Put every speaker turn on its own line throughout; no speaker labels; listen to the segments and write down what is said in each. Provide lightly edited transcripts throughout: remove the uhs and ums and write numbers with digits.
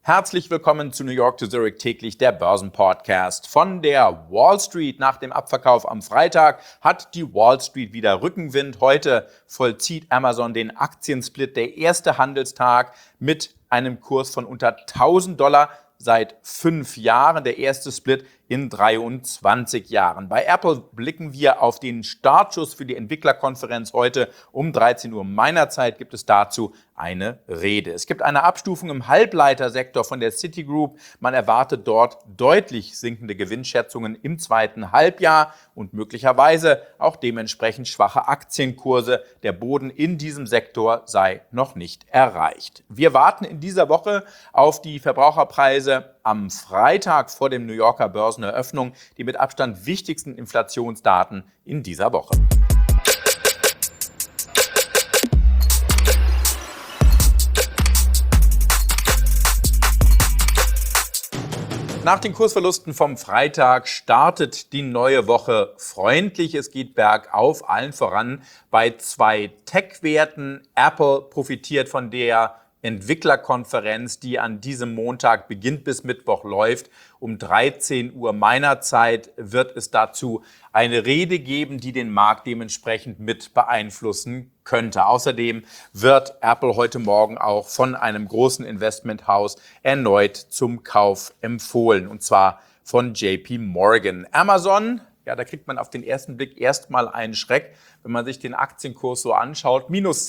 Herzlich willkommen zu New York to Zurich täglich, der Börsenpodcast. Von der Wall Street nach dem Abverkauf am Freitag hat die Wall Street wieder Rückenwind. Heute vollzieht Amazon den Aktiensplit, der erste Handelstag mit einem Kurs von unter $1.000 seit 5 Jahren, der erste Split in 23 Jahren. Bei Apple blicken wir auf den Startschuss für die Entwicklerkonferenz heute um 13 Uhr meiner Zeit. Gibt es dazu eine Rede. Es gibt eine Abstufung im Halbleitersektor von der Citigroup. Man erwartet dort deutlich sinkende Gewinnschätzungen im zweiten Halbjahr und möglicherweise auch dementsprechend schwache Aktienkurse. Der Boden in diesem Sektor sei noch nicht erreicht. Wir warten in dieser Woche auf die Verbraucherpreise am Freitag vor dem New Yorker Börseneröffnung, die mit Abstand wichtigsten Inflationsdaten in dieser Woche. Nach den Kursverlusten vom Freitag startet die neue Woche freundlich. Es geht bergauf, allen voran bei 2 Tech-Werten. Apple profitiert von der Entwicklerkonferenz, die an diesem Montag beginnt bis Mittwoch läuft. Um 13 Uhr meiner Zeit wird es dazu eine Rede geben, die den Markt dementsprechend mit beeinflussen könnte. Außerdem wird Apple heute Morgen auch von einem großen Investmenthaus erneut zum Kauf empfohlen, und zwar von JP Morgan. Amazon, ja, da kriegt man auf den ersten Blick erstmal einen Schreck, wenn man sich den Aktienkurs so anschaut. Minus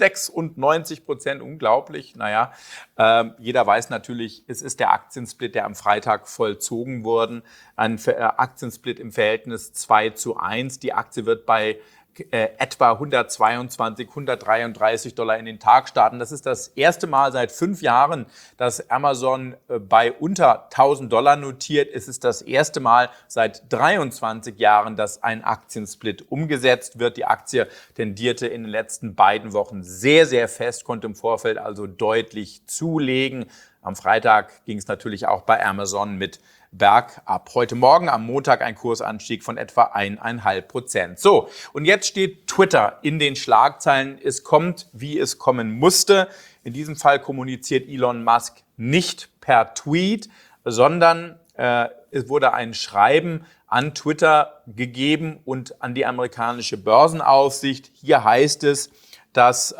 96%, unglaublich. Naja, jeder weiß natürlich, es ist der Aktiensplit, der am Freitag vollzogen wurde. Ein Aktiensplit im Verhältnis 2:1. Die Aktie wird bei etwa $122, $133 in den Tag starten. Das ist das erste Mal seit 5 Jahren, dass Amazon bei unter $1.000 notiert. Es ist das erste Mal seit 23 Jahren, dass ein Aktiensplit umgesetzt wird. Die Aktie tendierte in den letzten beiden Wochen sehr, sehr fest, konnte im Vorfeld also deutlich zulegen. Am Freitag ging es natürlich auch bei Amazon mit bergab. Heute Morgen am Montag ein Kursanstieg von etwa 1,5%. So, und jetzt steht Twitter in den Schlagzeilen. Es kommt, wie es kommen musste. In diesem Fall kommuniziert Elon Musk nicht per Tweet, sondern es wurde ein Schreiben an Twitter gegeben und an die amerikanische Börsenaufsicht. Hier heißt es, dass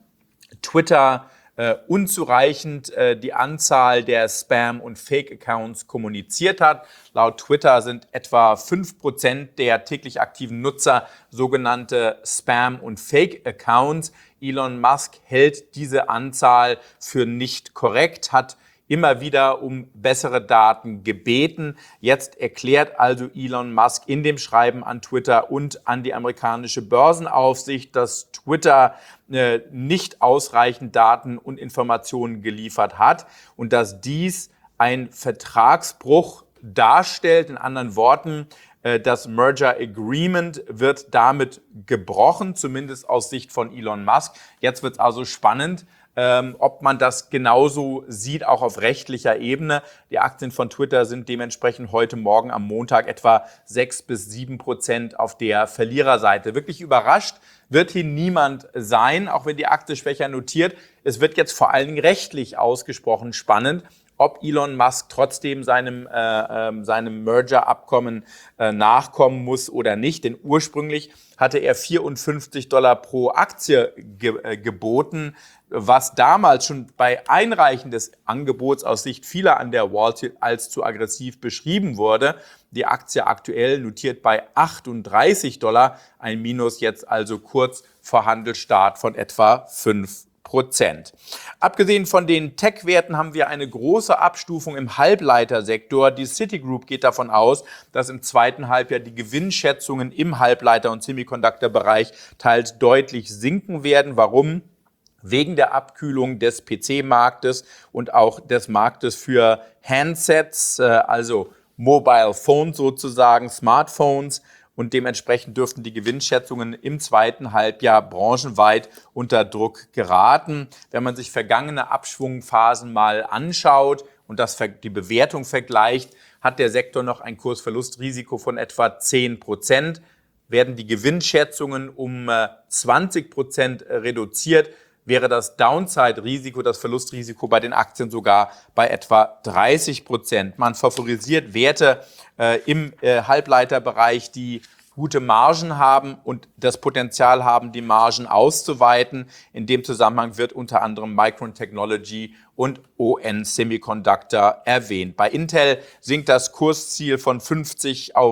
Twitter unzureichend die Anzahl der Spam- und Fake-Accounts kommuniziert hat. Laut Twitter sind etwa 5% der täglich aktiven Nutzer sogenannte Spam- und Fake-Accounts. Elon Musk hält diese Anzahl für nicht korrekt, hat immer wieder um bessere Daten gebeten. Jetzt erklärt also Elon Musk in dem Schreiben an Twitter und an die amerikanische Börsenaufsicht, dass Twitter nicht ausreichend Daten und Informationen geliefert hat und dass dies ein Vertragsbruch darstellt. In anderen Worten, das Merger Agreement wird damit gebrochen, zumindest aus Sicht von Elon Musk. Jetzt wird es also spannend, ob man das genauso sieht, auch auf rechtlicher Ebene. Die Aktien von Twitter sind dementsprechend heute Morgen am Montag etwa 6-7% auf der Verliererseite. Wirklich überrascht wird hier niemand sein, auch wenn die Aktie schwächer notiert. Es wird jetzt vor allen Dingen rechtlich ausgesprochen spannend, ob Elon Musk trotzdem seinem Merger-Abkommen nachkommen muss oder nicht. Denn ursprünglich hatte er $54 pro Aktie geboten, was damals schon bei Einreichen des Angebots aus Sicht vieler an der Wall Street als zu aggressiv beschrieben wurde. Die Aktie aktuell notiert bei $38, ein Minus jetzt also kurz vor Handelsstart von etwa 5%. Abgesehen von den Tech-Werten haben wir eine große Abstufung im Halbleitersektor. Die Citigroup geht davon aus, dass im zweiten Halbjahr die Gewinnschätzungen im Halbleiter- und Semiconductor-Bereich teils deutlich sinken werden. Warum? Wegen der Abkühlung des PC-Marktes und auch des Marktes für Handsets, also Mobile Phones sozusagen, Smartphones. Und dementsprechend dürften die Gewinnschätzungen im zweiten Halbjahr branchenweit unter Druck geraten. Wenn man sich vergangene Abschwungphasen mal anschaut und die Bewertung vergleicht, hat der Sektor noch ein Kursverlustrisiko von etwa 10%. Werden die Gewinnschätzungen um 20% reduziert, wäre das Downside-Risiko, das Verlustrisiko bei den Aktien sogar bei etwa 30%. Man favorisiert Werte im Halbleiterbereich, die gute Margen haben und das Potenzial haben, die Margen auszuweiten. In dem Zusammenhang wird unter anderem Micron Technology und ON Semiconductor erwähnt. Bei Intel sinkt das Kursziel von 50 auf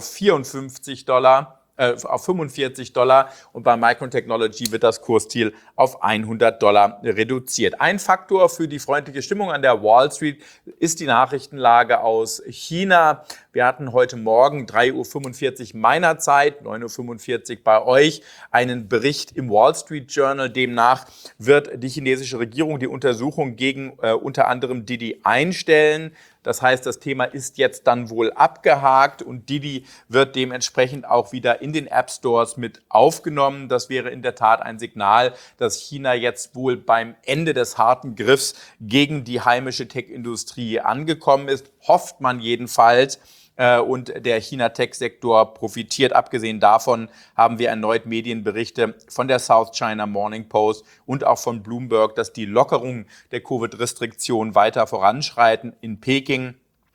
54 Dollar. Auf 45 Dollar und bei Micron Technology wird das Kursziel auf 100 Dollar reduziert. Ein Faktor für die freundliche Stimmung an der Wall Street ist die Nachrichtenlage aus China. Wir hatten heute Morgen 3:45 Uhr meiner Zeit, 9:45 Uhr bei euch, einen Bericht im Wall Street Journal. Demnach wird die chinesische Regierung die Untersuchung gegen unter anderem Didi einstellen. Das heißt, das Thema ist jetzt dann wohl abgehakt und Didi wird dementsprechend auch wieder in den App Stores mit aufgenommen. Das wäre in der Tat ein Signal, dass China jetzt wohl beim Ende des harten Griffs gegen die heimische Tech-Industrie angekommen ist. Hofft man jedenfalls. Und der China-Tech-Sektor profitiert. Abgesehen davon haben wir erneut Medienberichte von der South China Morning Post und auch von Bloomberg, dass die Lockerungen der Covid-Restriktionen weiter voranschreiten in Peking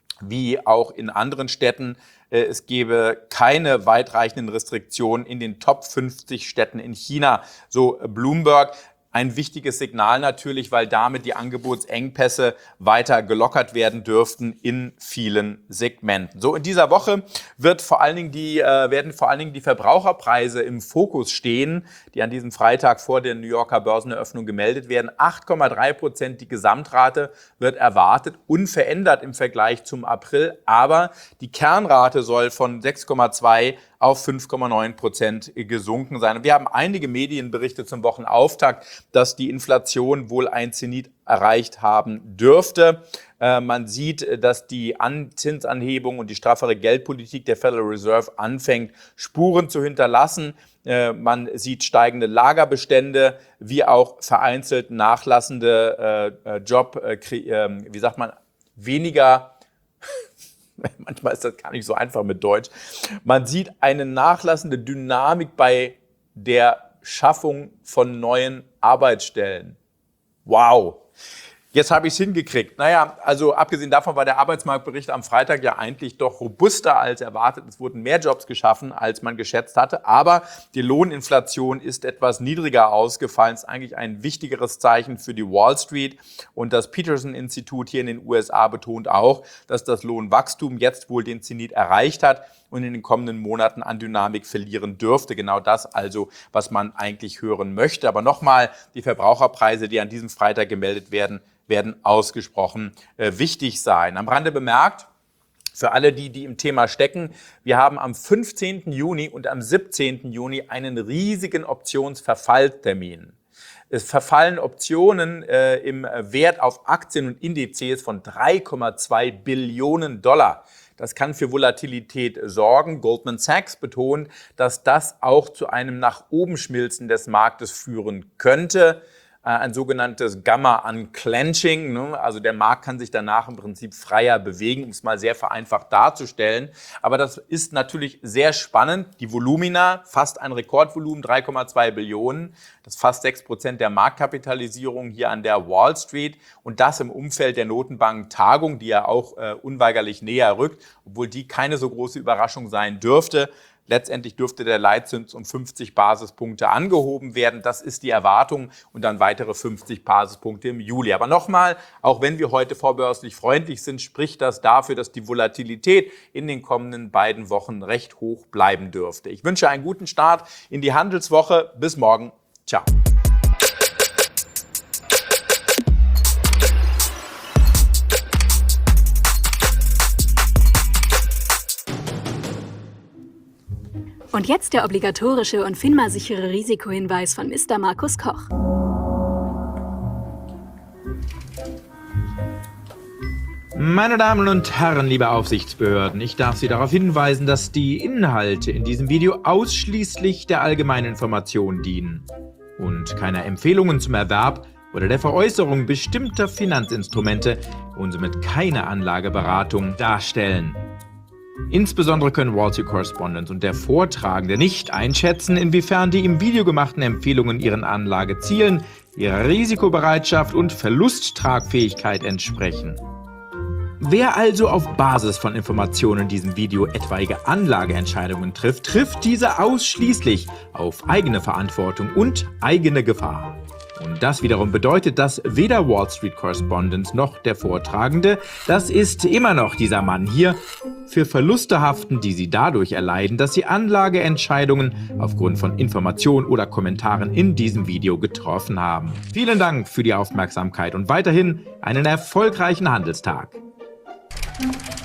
wie auch in anderen Städten. Es gebe keine weitreichenden Restriktionen in den Top 50 Städten in China, so Bloomberg. Ein wichtiges Signal natürlich, weil damit die Angebotsengpässe weiter gelockert werden dürften in vielen Segmenten. So, in dieser Woche werden vor allen Dingen die Verbraucherpreise im Fokus stehen, die an diesem Freitag vor der New Yorker Börseneröffnung gemeldet werden. 8,3% die Gesamtrate wird erwartet, unverändert im Vergleich zum April, aber die Kernrate soll von 6,2 auf 5,9% gesunken sein. Und wir haben einige Medienberichte zum Wochenauftakt, dass die Inflation wohl ein Zenit erreicht haben dürfte. Man sieht, dass die Zinsanhebung und die straffere Geldpolitik der Federal Reserve anfängt, Spuren zu hinterlassen. Man sieht steigende Lagerbestände, wie auch vereinzelt nachlassende manchmal ist das gar nicht so einfach mit Deutsch. Man sieht eine nachlassende Dynamik bei der Schaffung von neuen Arbeitsstellen. Wow. Jetzt habe ich es hingekriegt. Naja, also abgesehen davon war der Arbeitsmarktbericht am Freitag ja eigentlich doch robuster als erwartet. Es wurden mehr Jobs geschaffen, als man geschätzt hatte. Aber die Lohninflation ist etwas niedriger ausgefallen. Das ist eigentlich ein wichtigeres Zeichen für die Wall Street. Und das Peterson-Institut hier in den USA betont auch, dass das Lohnwachstum jetzt wohl den Zenit erreicht hat und in den kommenden Monaten an Dynamik verlieren dürfte. Genau das also, was man eigentlich hören möchte. Aber nochmal, die Verbraucherpreise, die an diesem Freitag gemeldet werden ausgesprochen wichtig sein. Am Rande bemerkt, für alle, die im Thema stecken, wir haben am 15. Juni und am 17. Juni einen riesigen Optionsverfalltermin. Es verfallen Optionen im Wert auf Aktien und Indizes von 3,2 Billionen Dollar. Das kann für Volatilität sorgen. Goldman Sachs betont, dass das auch zu einem nach oben Schmilzen des Marktes führen könnte. Ein sogenanntes Gamma-Unclenching, also der Markt kann sich danach im Prinzip freier bewegen, um es mal sehr vereinfacht darzustellen. Aber das ist natürlich sehr spannend. Die Volumina, fast ein Rekordvolumen, 3,2 Billionen, das ist fast 6% der Marktkapitalisierung hier an der Wall Street und das im Umfeld der Notenbankentagung, die ja auch unweigerlich näher rückt, obwohl die keine so große Überraschung sein dürfte. Letztendlich dürfte der Leitzins um 50 Basispunkte angehoben werden. Das ist die Erwartung und dann weitere 50 Basispunkte im Juli. Aber nochmal, auch wenn wir heute vorbörslich freundlich sind, spricht das dafür, dass die Volatilität in den kommenden beiden Wochen recht hoch bleiben dürfte. Ich wünsche einen guten Start in die Handelswoche. Bis morgen. Ciao.
Und jetzt der obligatorische und FINMA-sichere Risikohinweis von Mr. Markus Koch.
Meine Damen und Herren, liebe Aufsichtsbehörden, ich darf Sie darauf hinweisen, dass die Inhalte in diesem Video ausschließlich der allgemeinen Information dienen und keine Empfehlungen zum Erwerb oder der Veräußerung bestimmter Finanzinstrumente und somit keine Anlageberatung darstellen. Insbesondere können Wall Street Correspondent und der Vortragende nicht einschätzen, inwiefern die im Video gemachten Empfehlungen ihren Anlagezielen, ihrer Risikobereitschaft und Verlusttragfähigkeit entsprechen. Wer also auf Basis von Informationen in diesem Video etwaige Anlageentscheidungen trifft, trifft diese ausschließlich auf eigene Verantwortung und eigene Gefahr. Und das wiederum bedeutet, dass weder Wall Street Correspondent noch der Vortragende, das ist immer noch dieser Mann hier, für Verluste haften, die sie dadurch erleiden, dass sie Anlageentscheidungen aufgrund von Informationen oder Kommentaren in diesem Video getroffen haben. Vielen Dank für die Aufmerksamkeit und weiterhin einen erfolgreichen Handelstag.